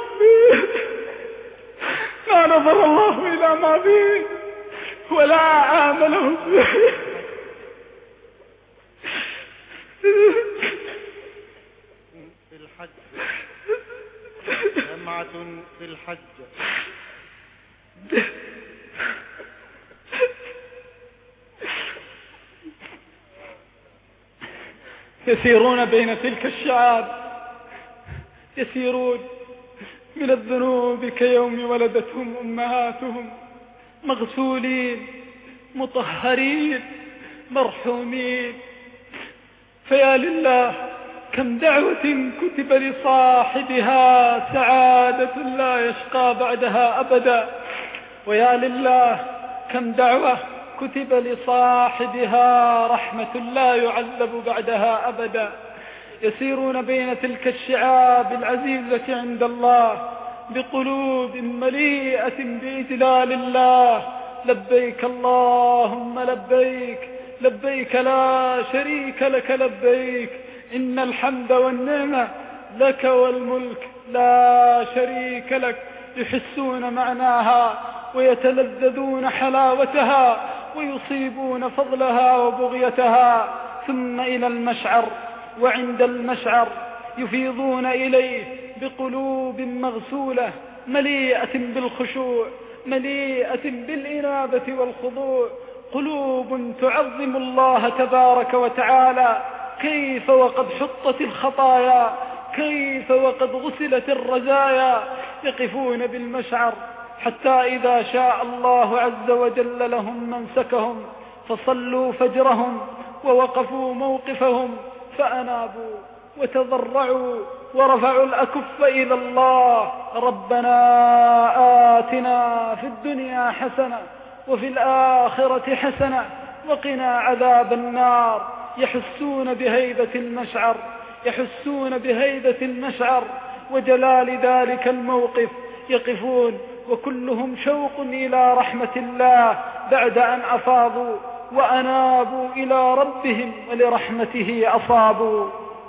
R: ما نظر الله إلى ماضٍ ولا عامله
S: في الحج جمعة في الحج
R: يسيرون بين تلك الشعاب، يسيرون من الذنوب كيوم ولدتهم أمهاتهم، مغسولين مطهرين مرحومين. فيا لله كم دعوة كتب لصاحبها سعادة لا يشقى بعدها أبدا، ويا لله كم دعوة كتب لصاحبها رحمة لا يعذب بعدها أبدا. يسيرون بين تلك الشعاب العزيزة عند الله بقلوب مليئة بإجلال الله. لبيك اللهم لبيك، لبيك لا شريك لك لبيك، إن الحمد والنعمة لك والملك لا شريك لك. يحسون معناها ويتلذذون حلاوتها
B: ويصيبون فضلها وبغيتها، ثم إلى المشعر، وعند المشعر يفيضون إليه بقلوب مغسولة مليئة بالخشوع، مليئة بالإنابة والخضوع، قلوب تعظم الله تبارك وتعالى. كيف وقد حطت الخطايا، كيف وقد غسلت الرزايا. يقفون بالمشعر حتى إذا شاء الله عز وجل لهم منسكهم، فصلوا فجرهم ووقفوا موقفهم، فأنابوا وتضرعوا ورفعوا الأكف إلى الله: ربنا آتنا في الدنيا حسنة وفي الآخرة حسنة وقنا عذاب النار. يحسون بهيبة المشعر، يحسون بهيبة المشعر وجلال ذلك الموقف. يقفون وكلهم شوق إلى رحمة الله بعد أن أفاضوا وأنابوا إلى ربهم ولرحمته أصابوا.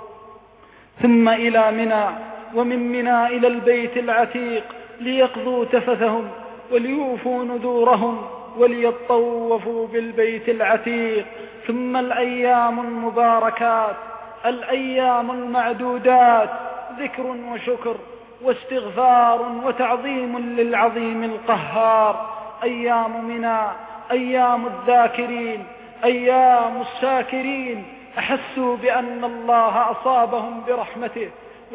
B: ثم إلى منى، ومن منى إلى البيت العتيق ليقضوا تفثهم وليوفوا نذورهم وليطوفوا بالبيت العتيق. ثم الأيام المباركات، الأيام المعدودات، ذكر وشكر واستغفار وتعظيم للعظيم القهار. أيام منى، أيام الذاكرين، أيام الشاكرين. أحسوا بأن الله أصابهم برحمته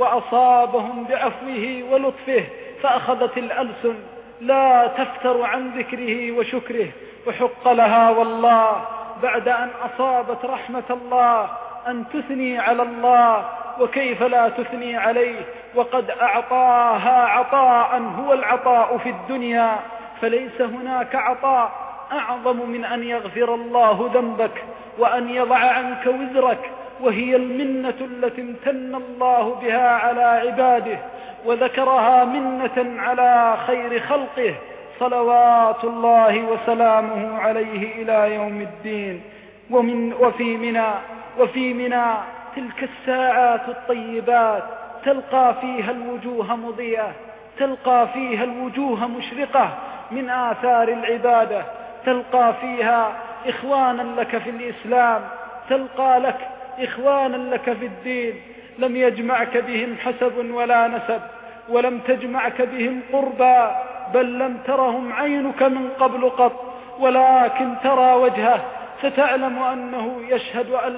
B: وأصابهم بعفوه ولطفه، فأخذت الألسن لا تفتر عن ذكره وشكره، وحق لها والله بعد أن أصابت رحمة الله أن تثني على الله. وكيف لا تثني عليه وقد أعطاها عطاء هو العطاء في الدنيا؟ فليس هناك عطاء أعظم من أن يغفر الله ذنبك وأن يضع عنك وزرك، وهي المنة التي امتن الله بها على عباده وذكرها منة على خير خلقه صلوات الله وسلامه عليه إلى يوم الدين. ومن وفي منى وفي منى تلك الساعات الطيبات تلقى فيها الوجوه مضيئة، تلقى فيها الوجوه مشرقة من آثار العبادة، تلقى فيها إخوانا لك في الإسلام، تلقى لك إخوانا لك في الدين، لم يجمعك بهم حسب ولا نسب، ولم تجمعك بهم قربا، بل لم ترهم عينك من قبل قط، ولكن ترى وجهه فتعلم أنه يشهد أن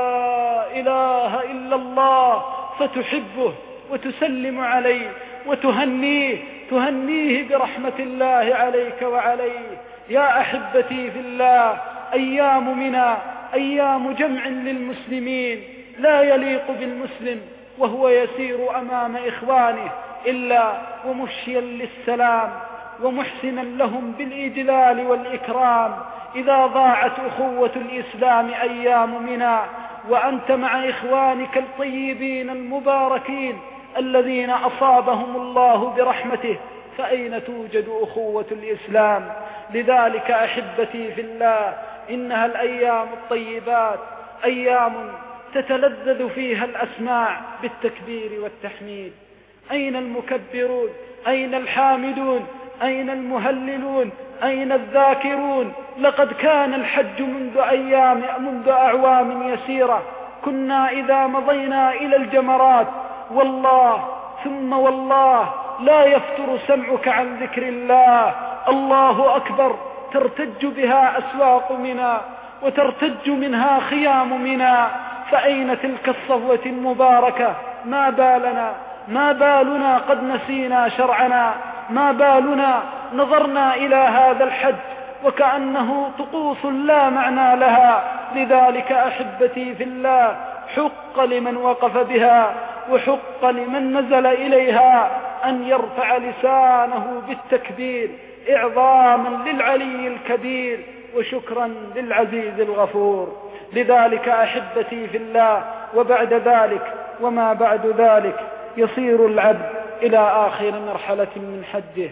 B: لا إله إلا الله، فتحبه وتسلم عليه وتهنيه، تهنيه برحمة الله عليك وعليه. يا أحبتي في الله، أيام منى أيام جمع للمسلمين، لا يليق بالمسلم وهو يسير أمام إخوانه إلا ومفشيا للسلام ومحسنا لهم بالإجلال والإكرام. إذا ضاعت أخوة الإسلام أيام منى وأنت مع إخوانك الطيبين المباركين الذين أصابهم الله برحمته، فأين توجد أخوة الإسلام؟ لذلك أحبتي في الله، إنها الأيام الطيبات أيام تتلذذ فيها الأسماع بالتكبير والتحميد. أين المكبرون؟ أين الحامدون؟ أين المهللون؟ أين الذاكرون؟ لقد كان الحج منذ أيام منذ أعوام يسيرة كنا إذا مضينا إلى الجمرات والله ثم والله لا يفتر سمعك عن ذكر الله. الله أكبر، ترتج بها أسواق منى وترتج منها خيام منى. فأين تلك الصفوة المباركة؟ ما بالنا ما بالنا قد نسينا شرعنا، ما بالنا نظرنا إلى هذا الحج وكأنه طقوس لا معنى لها. لذلك أحبتي في الله، حق لمن وقف بها وحق لمن نزل إليها أن يرفع لسانه بالتكبير إعظاما للعلي الكبير وشكرا للعزيز الغفور. لذلك أحبتي في الله، وبعد ذلك وما بعد ذلك يصير العبد إلى آخر مرحلة من حجه،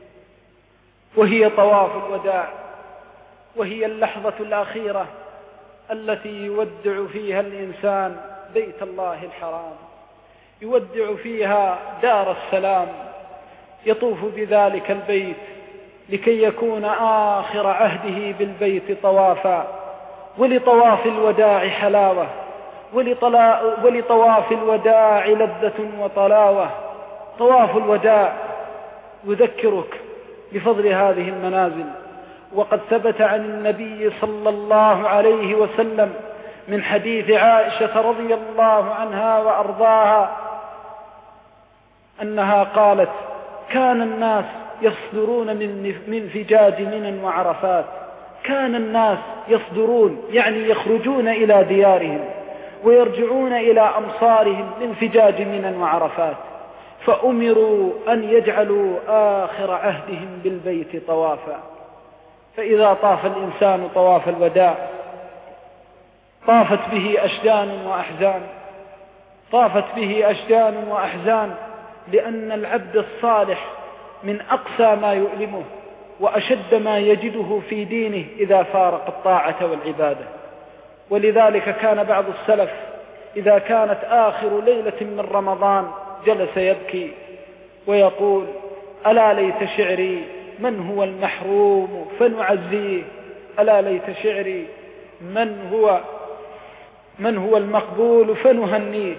B: وهي طواف الوداع، وهي اللحظة الأخيرة التي يودع فيها الإنسان بيت الله الحرام، يودع فيها دار السلام، يطوف بذلك البيت
R: لكي يكون آخر عهده بالبيت طوافا، ولطواف الوداع حلاوة، ولطواف الوداع لذة وطلاوة. طواف الوداع يذكرك بفضل هذه المنازل، وقد ثبت عن النبي صلى الله عليه وسلم من حديث عائشة رضي الله عنها وأرضاها أنها قالت: كان الناس يصدرون من فجاج منى وعرفات، كان الناس يصدرون يعني يخرجون إلى ديارهم ويرجعون إلى أمصارهم من فجاج منى وعرفات، فأمروا أن يجعلوا آخر عهدهم بالبيت طوافا. فإذا طاف الإنسان طواف الوداع طافت به أشجان وأحزان، طافت به أشجان وأحزان، لأن العبد الصالح من أقسى ما يؤلمه وأشد ما يجده في دينه إذا فارق الطاعة والعبادة. ولذلك كان بعض السلف إذا كانت آخر ليلة من رمضان جلس يبكي ويقول: ألا ليت شعري من هو المحروم فنعزيه، ألا ليت شعري من هو من هو المقبول فنهنيه.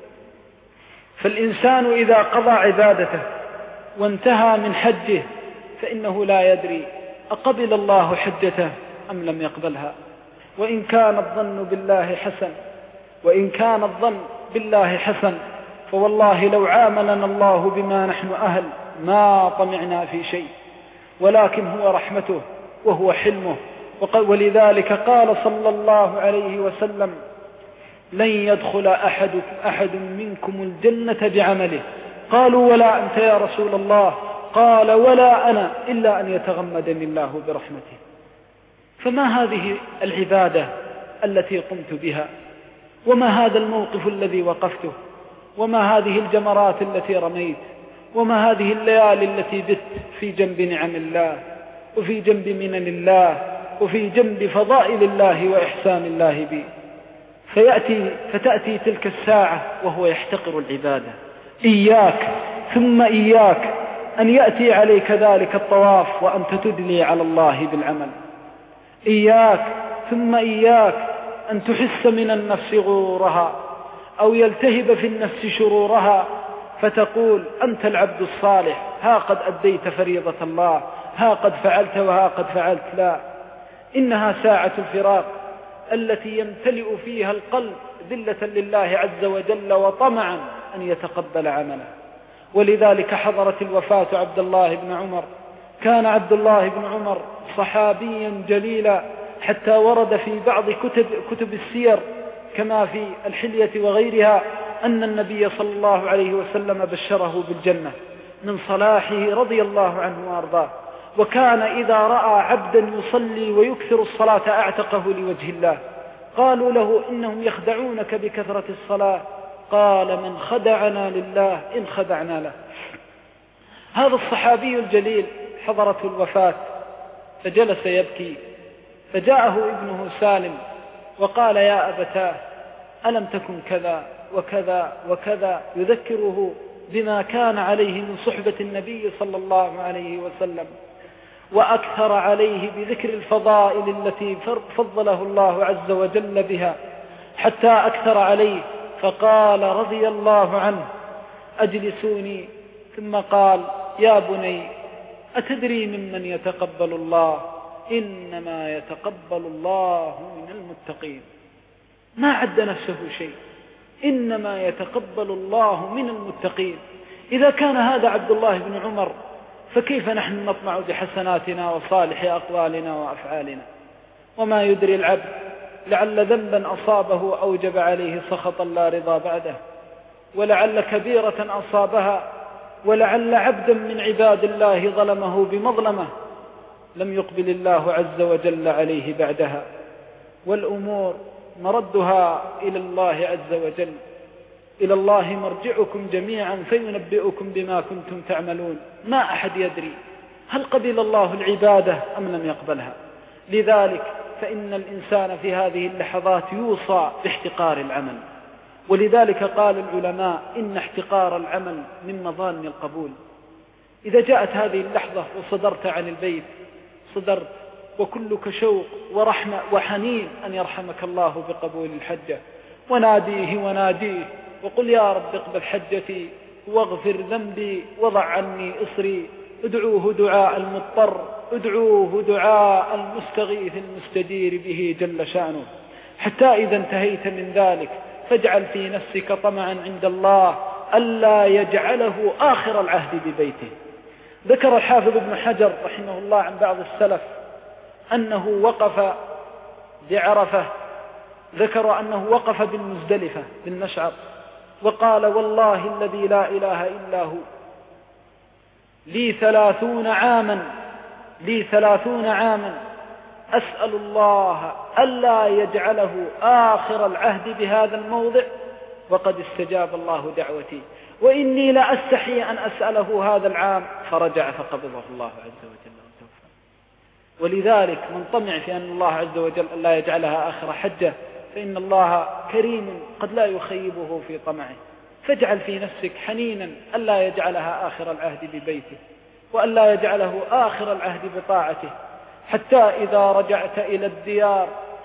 R: فالإنسان إذا قضى عبادته وانتهى من حجه فإنه لا يدري أقبل الله حجته أم لم يقبلها. وإن كان الظن بالله حسن وإن كان الظن بالله حسن فوالله لو عاملنا الله بما نحن أهل ما طمعنا في شيء، ولكن هو رحمته وهو حلمه. ولذلك قال صلى الله عليه وسلم: لن يدخل أحد, أحد منكم الجنة بعمله. قالوا: ولا أنت يا رسول الله؟ قال: ولا أنا إلا أن يتغمدني الله برحمته. فما هذه العبادة التي قمت بها؟ وما هذا الموقف الذي وقفته؟ وما هذه الجمرات التي رميت؟ وما هذه الليالي التي بت في جنب نعم الله وفي جنب منن الله وفي جنب فضائل الله وإحسان الله بي؟ فيأتي فتأتي تلك الساعة وهو يحتقر العبادة. إياك ثم إياك أن يأتي عليك ذلك الطواف وأنت تدلي على الله بالعمل. إياك ثم إياك أن تحس من النفس غرورها أو يلتهب في النفس شرورها فتقول: أنت العبد الصالح، ها قد أديت فريضة الله، ها قد فعلت وها قد فعلت. لا، إنها ساعة الفراق التي يمتلئ فيها القلب ذلة لله عز وجل وطمعا أن يتقبل عمله. ولذلك حضرت الوفاة عبد الله بن عمر. كان عبد الله بن عمر صحابيا جليلا، حتى ورد في بعض كتب, كتب السير كما في الحلية وغيرها أن النبي صلى الله عليه وسلم بشره بالجنة من صلاحه رضي الله عنه وأرضاه. وكان إذا رأى عبدا يصلي ويكثر الصلاة أعتقه لوجه الله. قالوا له: إنهم يخدعونك بكثرة الصلاة. قال: من خدعنا لله إن خدعنا له. هذا الصحابي الجليل حضرته الوفاة فجلس يبكي، فجاءه ابنه سالم وقال: يا أبتاه، ألم تكن كذا وكذا وكذا، يذكره بما كان عليه من صحبة النبي صلى الله عليه وسلم، وأكثر عليه بذكر الفضائل التي فضله الله عز وجل بها، حتى أكثر عليه فقال رضي الله عنه: أجلسوني. ثم قال: يا بني، أتدري ممن يتقبل الله؟ إنما يتقبل الله من المتقين. ما عد نفسه شيء، إنما يتقبل الله من المتقين. إذا كان هذا عبد الله بن عمر فكيف نحن نطمع بحسناتنا وصالح أقوالنا وأفعالنا؟ وما يدري العبد لعل ذنبا أصابه أوجب عليه سخطا لا رضا بعده، ولعل كبيرة أصابها، ولعل عبدا من عباد الله ظلمه بمظلمة لم يقبل الله عز وجل عليه بعدها. والأمور مردها إلى الله عز وجل. إلى الله مرجعكم جميعا فينبئكم بما كنتم تعملون. ما أحد يدري هل قبل الله العبادة أم لم يقبلها. لذلك فإن الإنسان في هذه اللحظات يوصى باحتقار العمل. ولذلك قال العلماء: إن احتقار العمل من مظان القبول. إذا جاءت هذه اللحظة وصدرت عن البيت صدرت وكلك شوق ورحمة وحنين أن يرحمك الله بقبول الحجة، وناديه وناديه وقل يا رب اقبل حجتي واغفر ذنبي وضع عني إصري. ادعوه دعاء المضطر، ادعوه دعاء المستغيث المستجير به جل شأنه. حتى إذا انتهيت من ذلك فاجعل في نفسك طمعا عند الله ألا يجعله آخر العهد ببيته. ذكر الحافظ ابن حجر رحمه الله عن بعض السلف أنه وقف بعرفة، ذكر أنه وقف بالمزدلفة بالمشعر وقال والله الذي لا إله إلا هو لي ثلاثون عاما لي ثلاثون عاما أسأل الله ألا يجعله آخر العهد بهذا الموضع وقد استجاب الله دعوتي، وإني لا أستحي أن أسأله هذا العام، فرجع فقبضه الله عز وجل وتوفى. ولذلك من طمع في أن الله عز وجل ألا يجعلها آخر حجة فإن الله كريم قد لا يخيبه في طمعه. فاجعل في نفسك حنينا ألا يجعلها آخر العهد ببيته وألا يجعله آخر العهد بطاعته، حتى إذا رجعت إلى الديار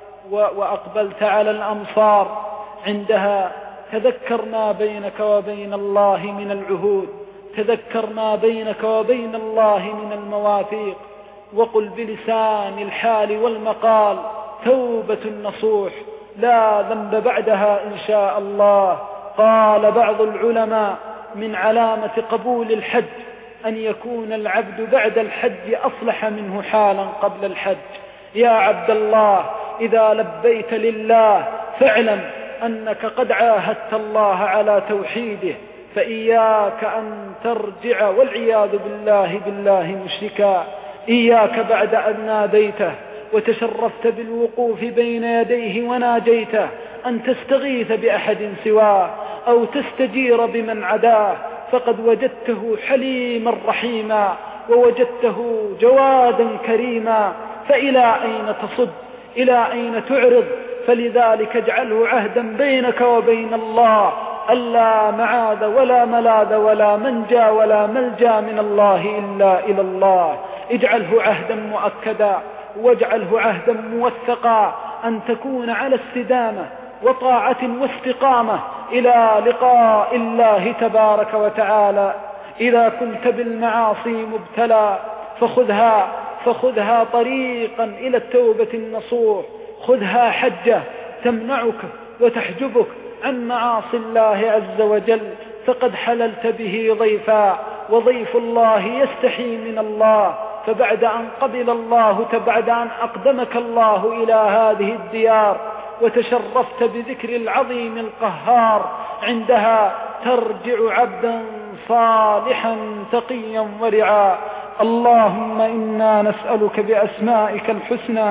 R: وأقبلت على الأمصار عندها تذكر ما بينك وبين الله من العهود، تذكر ما بينك وبين الله من المواثيق، وقل بلسان الحال والمقال توبة نصوح لا ذنب بعدها إن شاء الله. قال بعض العلماء من علامة قبول الحج أن يكون العبد بعد الحج أصلح منه حالا قبل الحج. يا عبد الله إذا لبيت لله فاعلم أنك قد عاهدت الله على توحيده، فإياك أن ترجع والعياذ بالله بالله مشركا. إياك بعد أن ناديته وتشرفت بالوقوف بين يديه وناجيته أن تستغيث بأحد سواه أو تستجير بمن عداه، فقد وجدته حليما رحيما ووجدته جوادا كريما، فإلى أين تصد؟ إلى أين تعرض؟ فلذلك اجعله عهدا بينك وبين الله ألا معاذ ولا ملاذ ولا منجى ولا ملجى من الله إلا إلى الله. اجعله عهدا مؤكدا واجعله عهدا موثقا أن تكون على استدامة وطاعة واستقامة إلى لقاء الله تبارك وتعالى. إذا كنت بالمعاصي مبتلى فخذها فخذها طريقا إلى التوبة النصوح، خذها حجة تمنعك وتحجبك عن معاصي الله عز وجل، فقد حللت به ضيفا، وضيف الله يستحي من الله. فبعد أن قبل الله بعد أن أقدمك الله إلى هذه الديار وتشرفت بذكر العظيم القهار، عندها ترجع عبدا صالحا تقيا ورعا. اللهم إنا نسألك بأسمائك الحسنى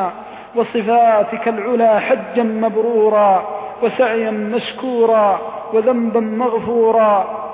R: وصفاتك العلى حجا مبرورا وسعيا مشكورا وذنبا مغفورا.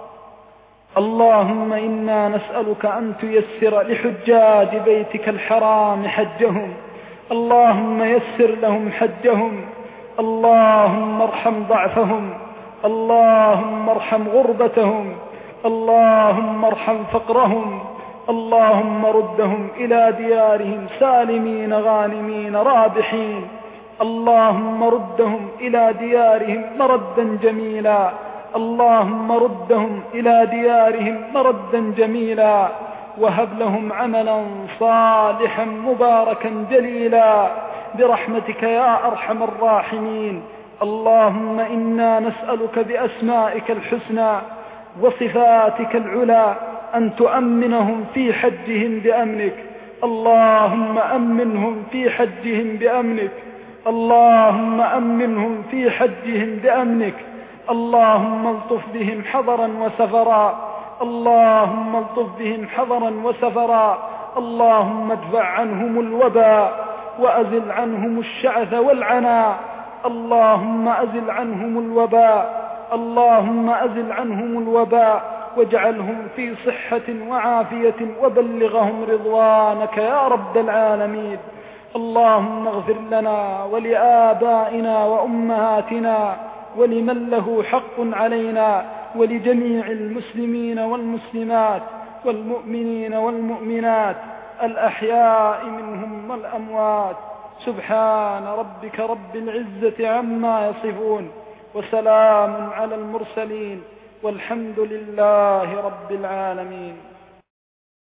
R: اللهم إنا نسألك أن تيسر لحجاج بيتك الحرام حجهم، اللهم يسر لهم حجهم، اللهم ارحم ضعفهم، اللهم ارحم غربتهم، اللهم ارحم فقرهم، اللهم ردهم إلى ديارهم سالمين غانمين رابحين، اللهم ردهم إلى ديارهم مردا جميلا، اللهم ردهم إلى ديارهم مردا جميلا، وهب لهم عملا صالحا مباركا جليلا برحمتك يا أرحم الراحمين. اللهم إنا نسألك بأسمائك الحسنى وصفاتك العلى أن تؤمنهم في حجهم بأمنك، اللهم أمنهم في حجهم بأمنك، اللهم أمنهم في حجهم بأمنك، اللهم الطف بهم حضرا وسفرا، اللهم الطف بهم حضرا وسفرا، اللهم ادفع عنهم الوباء وأزل عنهم الشعث والعناء، اللهم أزل عنهم الوباء، اللهم أزل عنهم الوباء واجعلهم في صحة وعافية وبلغهم رضوانك يا رب العالمين. اللهم اغفر لنا ولآبائنا وأمهاتنا ولمن له حق علينا ولجميع المسلمين والمسلمات والمؤمنين والمؤمنات الأحياء منهم والأموات. سبحان ربك رب العزة عما يصفون، وسلام على المرسلين، والحمد لله رب العالمين.